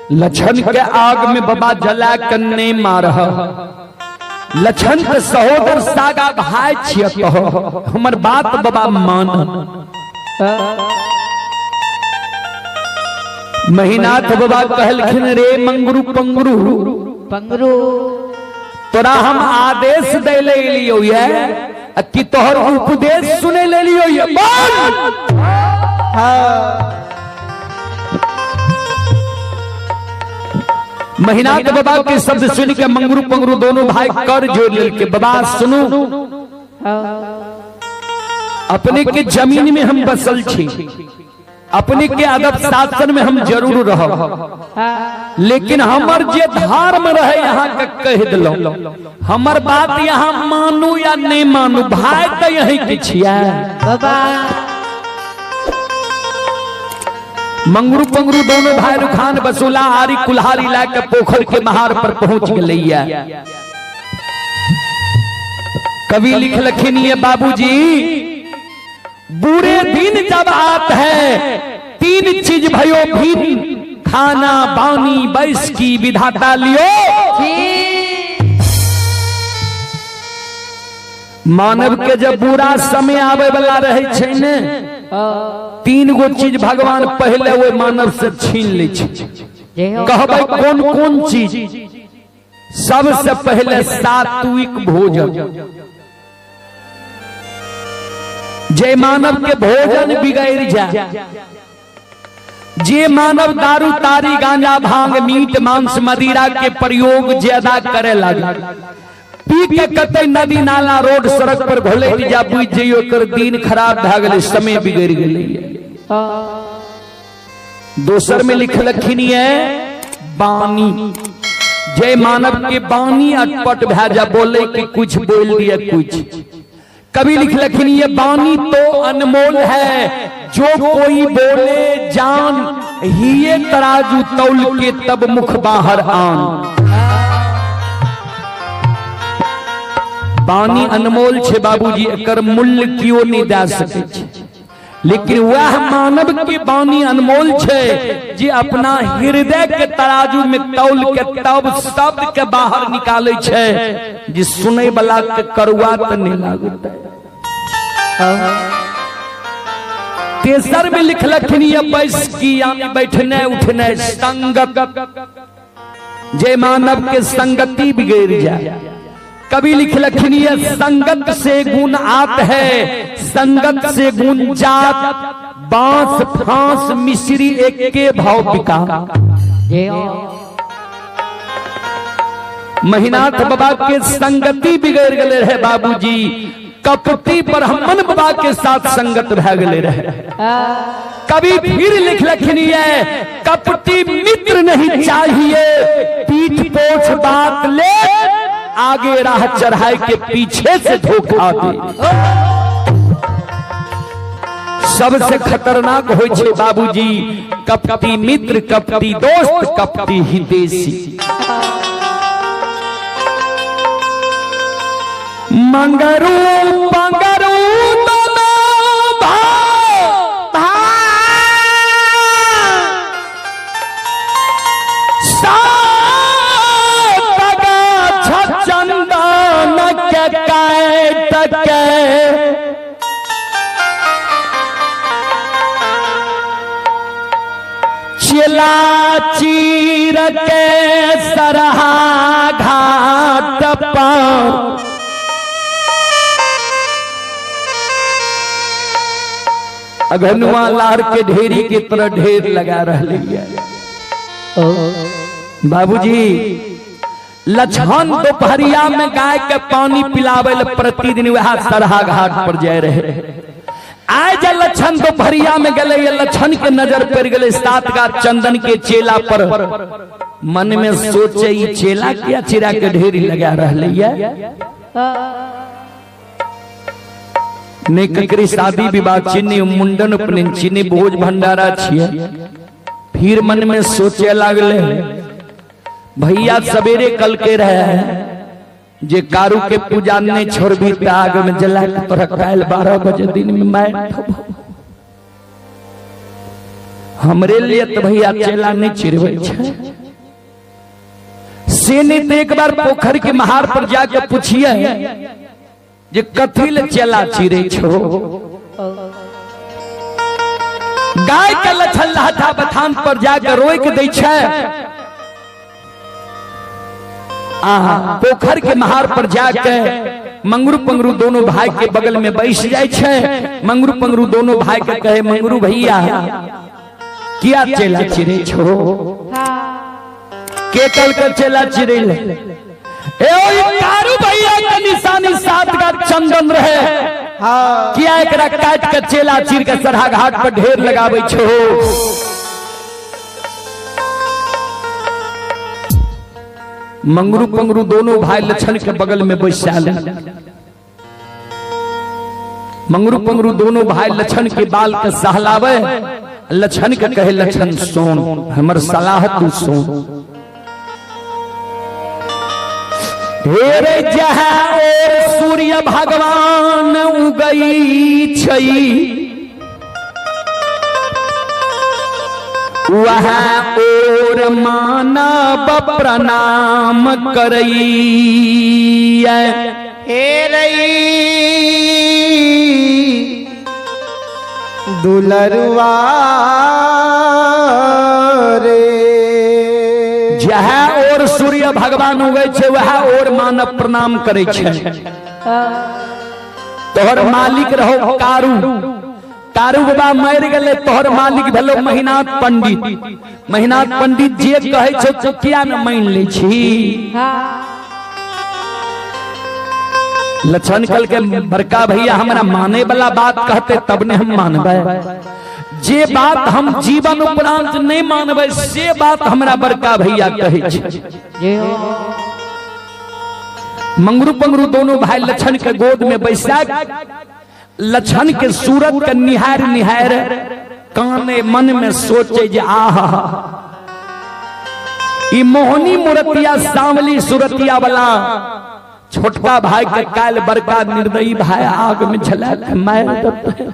लछन के आग में बाबा जला कन्ने मारह लछन के सहोदर सागा भाई छियत हमर बात बाबा मान। महीनाथ बाबा कहलखिन रे मंगरू पंगरू पंगरू तोरा हम आदेश दे ले लियो ये कि तोहर उपदेश सुने ले लियो ये बोल। महीनाथ बाबा के शब्द सुन के मंगरू पंगरू दोनों भाई कर जोड़ ले के बाबा सुनो अपने के जमीन में हम बसल छी अपने के अदब शासन में हम जरूर रह लेकिन हमर जे धर्म रहे यहाँ का कह दिलो हमर बात यहाँ मानू या नहीं मानू भाई तो यही के छिया। बाबा मंगरू पंगरू दोनों भाई रुखान बसूला आरी कुल्हारी लाके पोखर के महार पर पहुंच गलैया। कवि लिख लखिन ये बाबूजी बुरे दिन जब आत है तीन चीज भयो भिन्न खाना पानी बैस की विधाता लियो। मानव के जब बुरा समय आवे वाला रहे छे ने तीन गो चीज भगवान पहले वो मानव से छीन ले छे। कहबै कौन कौन चीज? सबसे पहले सात्विक भोजन। जे मानव के भोजन बिगड़ जाए जे मानव दारू तारी गांजा भांग मीट मांस मदिरा के प्रयोग ज्यादा करे लगे पी के कतई नदी नाला रोड सड़क पर घोले जा बुझ जइयो कर दिन खराब भ गेले समय बिगड़ गेले। दोसर में लिखलखिन है बानी जे मानव के बानी अटपट भेजा बोले कि कुछ बोल दिया कुछ। कभी लिखलखिन ये बानी तो अनमोल है जो कोई बोले जान हिये तराजू तौल के तब मुख बाहर आन। बानी अनमोल छे बाबूजी एकर मूल्य क्यों नहीं दे सके छे लेकिन वह मानव के बानी अनमोल छे जे अपना हृदय के तराजू में तौल के तब शब्द के बाहर निकाले छे जे सुने वाला के करुआ त नहीं लागत। तेसर में लिखलखिन ये बैस की यानी बैठने उठने संगत जे मानव के संगति बिगड़ जाए। कभी लिखलखिन ये संगत से गुण आत है संगत से गुण जात बांस फांस मिश्री एक के भाव बिका। महीनाथ बाबा के संगति बिगड़ गए रहे बाबूजी कपटी ब्राह्मण बाबा के साथ संगत भे गए रहे। कभी फिर लिखलखिन ये कपटी मित्र नहीं चाहिए पीठ पोछ बात ले आगे राह चढ़ाई के पीछे से धोखा दे। सबसे खतरनाक होय छे बाबूजी कपटी मित्र कपटी दोस्त कपटी हितैषी। मंगरू पंगरू चिला चीर के सरहा घाट पर अघनुआ लार के ढेरी की तरह ढेर लगा रहे बाबूजी। लछन दोपहरिया में गाय के पानी पिलावे प्रतिदिन वह सरहा घाट पर जाए रहे। आज लछन दोपहरिया में गले लछन के नजर पड़ गए 7 का चंदन के चेला पर। मन में सोचे ये चेला क्या चिरा के ढेरी लगा रहा ने ककरी शादी विवाह चिन्ह मुंडन उपनयन चिन्ह भोज भंडारा छिए। फिर मन में सोचे लगले भैया सवेरे कल के रहे जे कारू के पूजा नहीं छोड़बी त आग में जला के तोरा काल 12 बजे दिन में मैं हमरे लिए तो भैया चेला नहीं चिरवे छे। से ने तो एक बार पोखर के महार पर जाकर पूछिए जे कथी ले चला चिरे छो। गाय का लछन लहठा बथान पर जाकर रोक दै छै। पोखर के महार पर जाकर मंगरू पंगरू दोनों भाई के बगल में बैठ जाए छे। मंगरू पंगरू दोनों भाई के कहे मंगरू भैया किया चेला चिरे छो। के कल कर चेला चिरे ले कारू भैया का निशानी 7 का चंदन रहे। किया एकरा काट के चेला चिर के सरहा घाट पर ढेर लगावे छो। मंगरू पंगरू दोनों भाई लछन के बगल में बैसाले। मंगरू पंगरू दोनों भाई लछन के बाल के सहलावे। लछन के कहे लछन सोन हमर सलाह तू सोन। हेरे जहाँ और सूर्य भगवान उगई छई वहाँ और मानव प्रणाम करई। हेरे दुलरुआ रे जहाँ और सूर्य भगवान उगै छे वहाँ और मानव प्रणाम करे छे। तोहर मालिक रहो कारू। कारू बाबा मर गए तोहर मालिक भेलो महिनाथ पंडित। महिनाथ पंडित जे कहे छो तो किया न मान ले छी। लछन कल के बड़का भैया हमरा माने वाला बात कहते तब ने हम मानबे। जे बात हम जीवन उपरांत नहीं मानबे से बात हमरा बड़का भैया कहे छे। मंगरू पंगरू दोनों भाई लछन के गोद में बैसा लछन के सूरत के निहार निहार काने मन में सोचे जे आहा ई मोहनी मूर्तिया सांवली सूरतिया वाला छोटका भाई के काल बड़का निर्दयी भाई आग में जला के मार देते।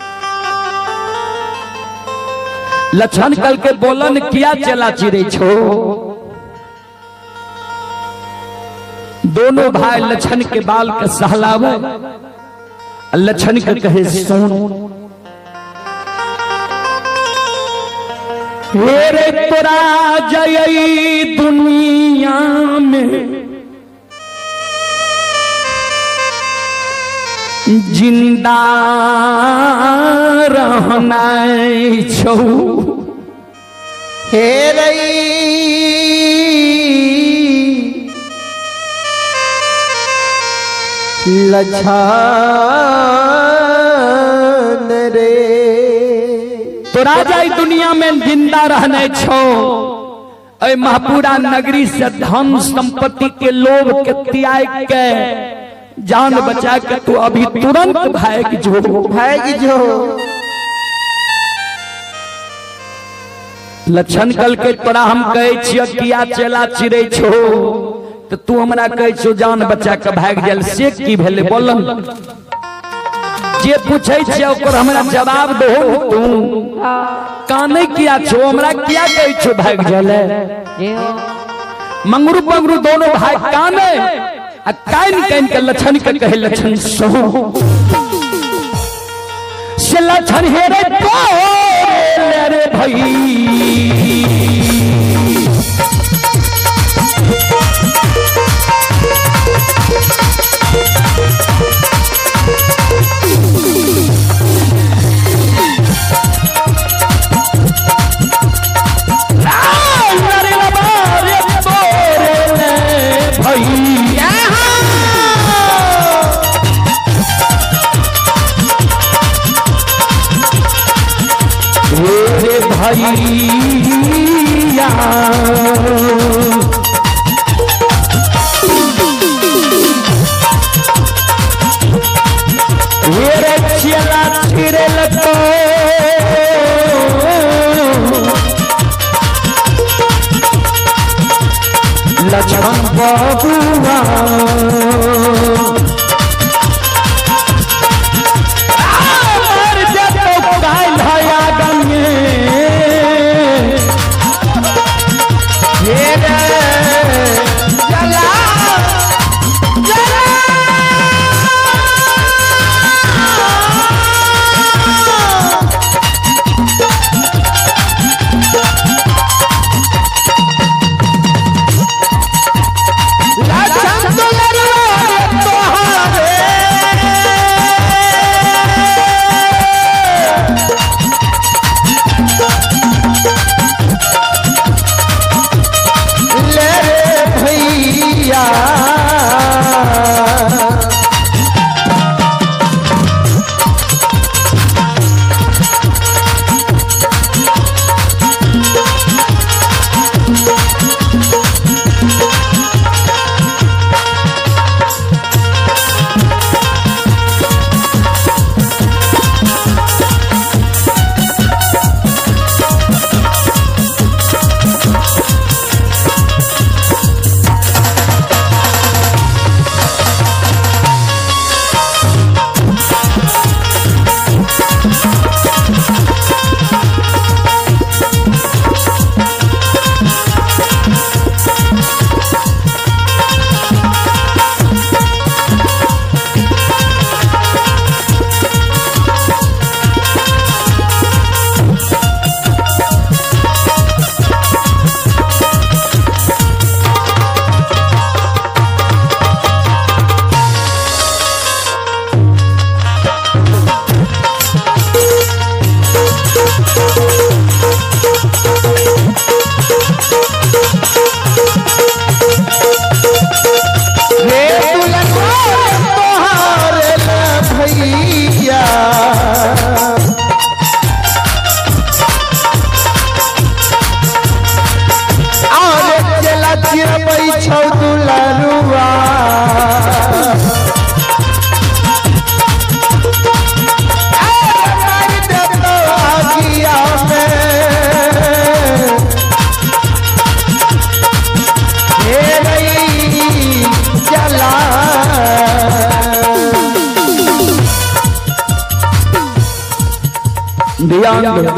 लछन कल के बोलन किया चला चिरे छो। दोनों भाई लछन के बाल के सहलावे। लछन के कहे सोन हेरे तोरा जय दुनिया में जिंदा रहना छौ। हेरे लछन रे तोरा जाई दुनिया में जिंदा रहने छो। ऐ महपूरा नगरी से धन संपत्ति के लोभ के त्याग के जान बचा के तू अभी तुरंत भाग जो। लछन कल के तोरा हम कहे छिय किया चला चिरे छो तो तू हमरा कहे छो जान बचा के भाग जाल से की भेले बोलन। जे पूछे छे ओकर हमरा जवाब दो। तू काने किया छो हमरा किया कहे छो भाग जाले। मंगरू पंगरू दोनों भाई काने कान कान के लछन के कहे लछन सो से लछन हेरे रे भाई। भैया मेरे चला चिरे लगो लछन बबुआ रे दुल्हनवा तोहारे ला भैया आरे चला चिरबै छौ दुलरुआ ध्यान दो।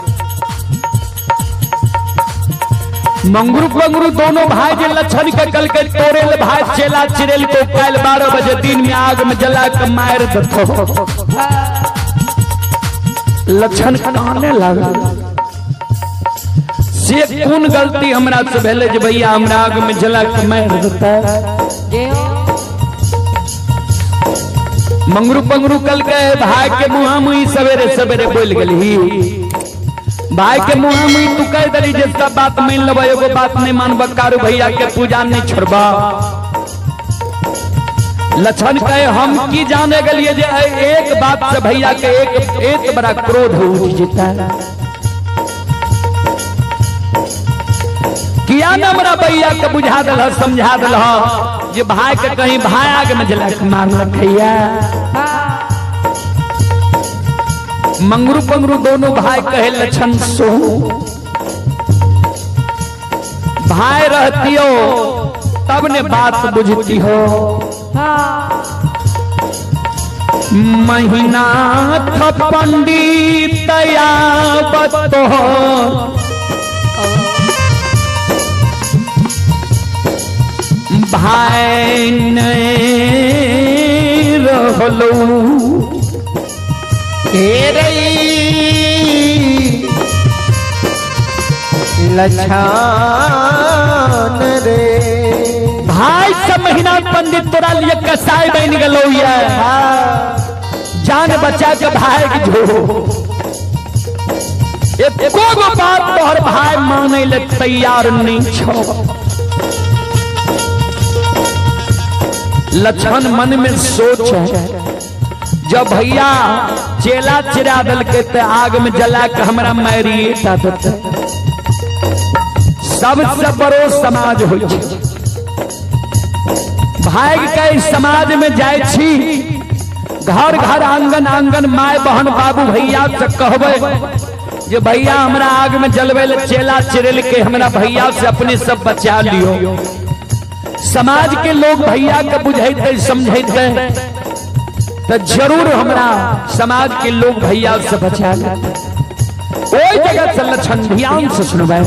मंगरू पंगरू दोनों भाई जे लक्षण के कल के तोरेल भाई चेला चिरेल को कल 12 बजे दिन में आग में जला के मार दतो लक्षण काने लगा से कौन गलती हमरा से भेले जे भैया हमरा आग में जला के मार देता मंगरू पंगरू कल के भाई के मुहा मुही सवेरे सवेरे बोल गली भाई के मुहा मुही तू कह दली जे सब बात मान लेबा एगो बात नहीं मानब कारू भैया के पूजा नहीं छोड़बा लक्षण कहे हम की जाने गलिए जे एक बात से भैया के एक बड़ा क्रोध उठ जेता किया न हमरा भैया के बुझा दल समझा दल जे भाई के कहीं भाई आग में जला के मार रखैया मंगरू पंगरू दोनों भाई कहे लक्षण सो भाई रहती हो तब ने बात बुझती हो महीना था पंडित यावत हो भाई ने रहलो लछान रे भाई सब महीना पंडित तोरा लिए कसाई बन गलो जान बचा के भाई जो एको गो बात तोहर भाई माने ले तैयार नहीं छो लक्षण मन में सोच है जब भैया चेला चिरा दल के ते आग में जला के हमरा मारिए सबसे बड़ो समाज हो भाग के समाज में जाय छी घर घर आंगन आंगन माय बहन बाबू भैया से कहबे जे भैया हमरा आग में जलवे ले चेला चिरेल के हमरा भैया से अपने सब बचा लियो समाज के लोग भैया के बुझाइते समझाइते तो जरूर हमरा समाज के लोग भैया से बचा ले कोई जगह से लक्षण ध्यान से सुनबे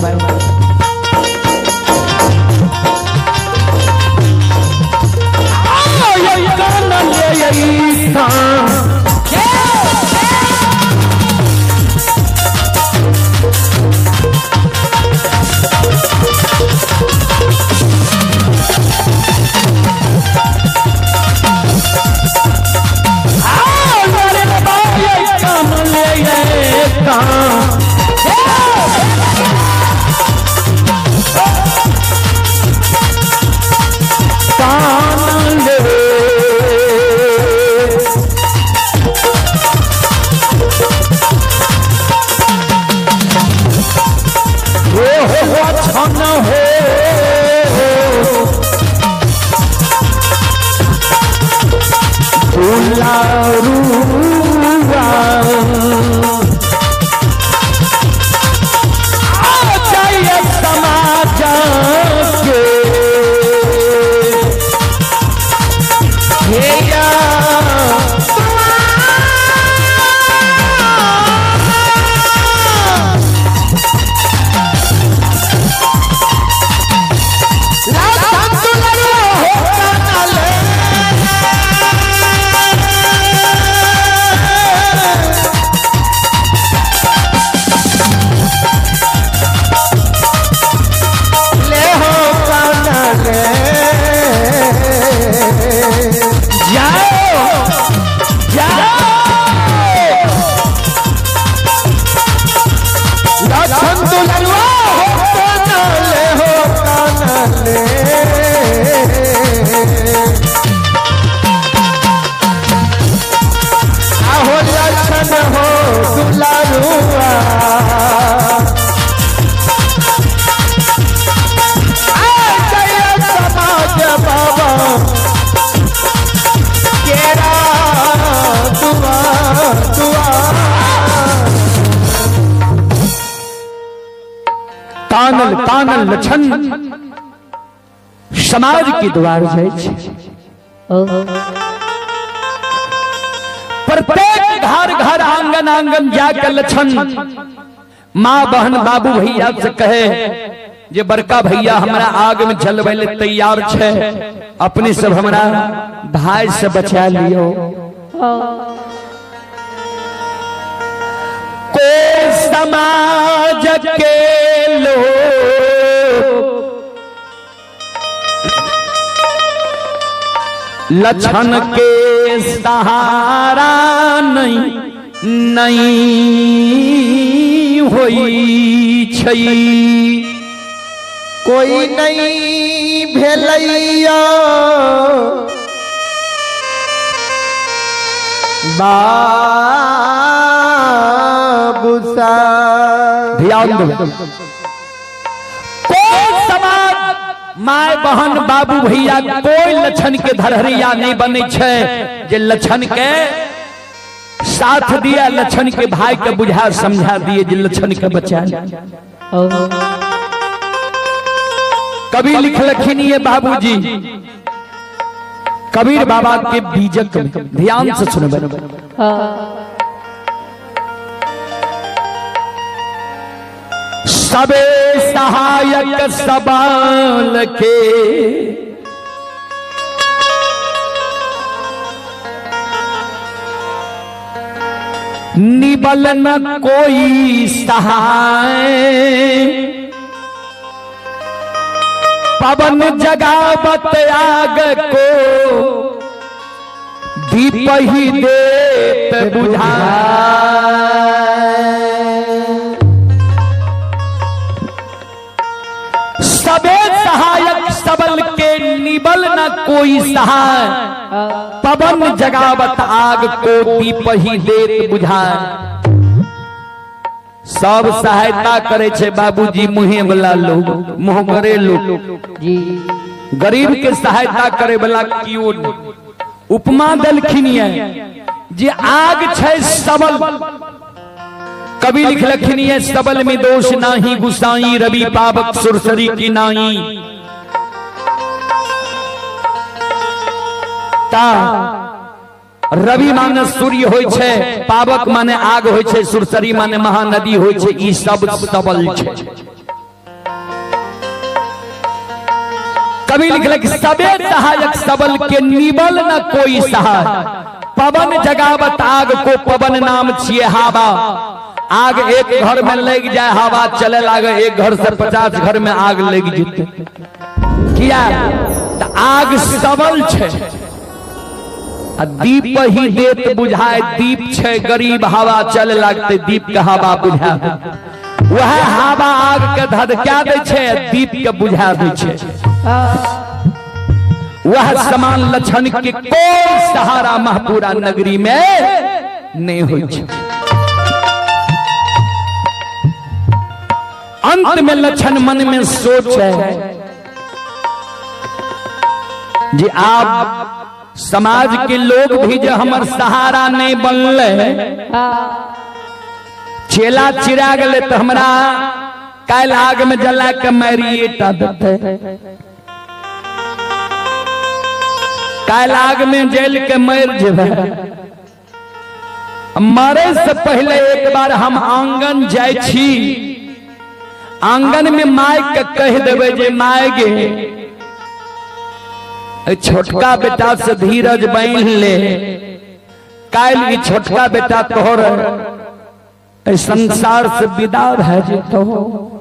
बानल कानल लछन समाज के द्वार जाय छै। प्रत्येक घर घर आंगन आंगन जाकर लछन माँ बहन बाबू भैया से कहे जे बड़का भैया हमरा आग में जलबै ले तैयार छे, अपने सब हमरा भाई से बचा लियो। को समाज के लोग लछन के सहारा नहीं होई छै। कोई नहीं भेलैया बाबू सा। ध्यान दो, कोई समाज माय बहन बाबू भैया कोई लछन के धरहरिया नहीं बने छे जे लछन के साथ दिया, लछन के भाई के बुझा समझा दिए जे लछन के बचा। कवि लिखलखिन ये बाबूजी कबीर बाबा के बीजक में, ध्यान से सुनबे। सबे सहायक सबल के निबल न कोई सहाय। पवन जगावत आग को दीप ही देत बुझाए। सबे सहायक सबल के निबल न कोई सहाय। पवन जगावत आग को दीप ही देत बुझाए। सब सहायता करे छे बाबूजी, मुहे वाला लोग, मुँह करे लोग जी, गरीब के सहायता करे वाला कियो नहीं। उपमा दलखिन जे आग छे सबल, कवि लिखलखिन ये सबल में दोष नाही गुसाई, रवि पावक सुरसरी की नाई। ता रवि माने सूर्य होय छे, पावक माने आग होय छे, सुरसरी माने महानदी होय छे। ई सब सबल छे। कवि लिखलक सबे सहायक सबल के निबल न कोई सहाय। पवन जगावत आग को, पवन नाम छिए हवा। आग एक घर में लग जाए, हवा चले लागे, एक घर से 50 घर में आग लग जेते। किया त आग सबल छे, दीप ही देत बुझाए। दीप छे गरीब, हवा चले लगते दीप के हवा बुझा। वह हवा आग के धधका दे छे, दीप के बुझा दे छे। वह समान लछन के कोई सहारा महपुरा नगरी में नहीं होय छे। अंत में लछन मन में सोचे जे आप समाज के लोग भी जो हमर सहारा नहीं बनले, चेला चिरा गले तो हमरा काल आग में जला के मारिएटा देते। काल आग में जल के मर जेबे। मरे से पहले एक बार हम आंगन जाय छी, आंगन में माय के कह देवे जे माय गे छोटका बेटा से धीरज बांध ले, काल ई छोटका बेटा तोहर संसार से विदा भे जेतो।